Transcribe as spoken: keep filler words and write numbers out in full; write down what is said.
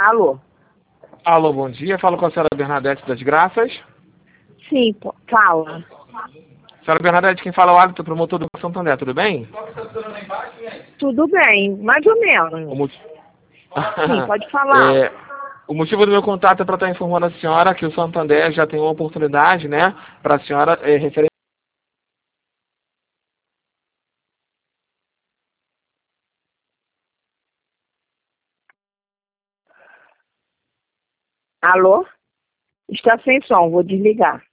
Alô? Alô, bom dia. Falo com a senhora Bernadette das Graças. Sim, pô, fala. Senhora Bernadette, quem fala é o árbitro promotor do Banco Santander, tudo bem? Tudo bem, mais ou menos. O mo- Sim, pode falar. É, o motivo do meu contato é para estar informando a senhora que o Santander já tem uma oportunidade, né, para a senhora é, referente. Alô? Está sem som, vou desligar.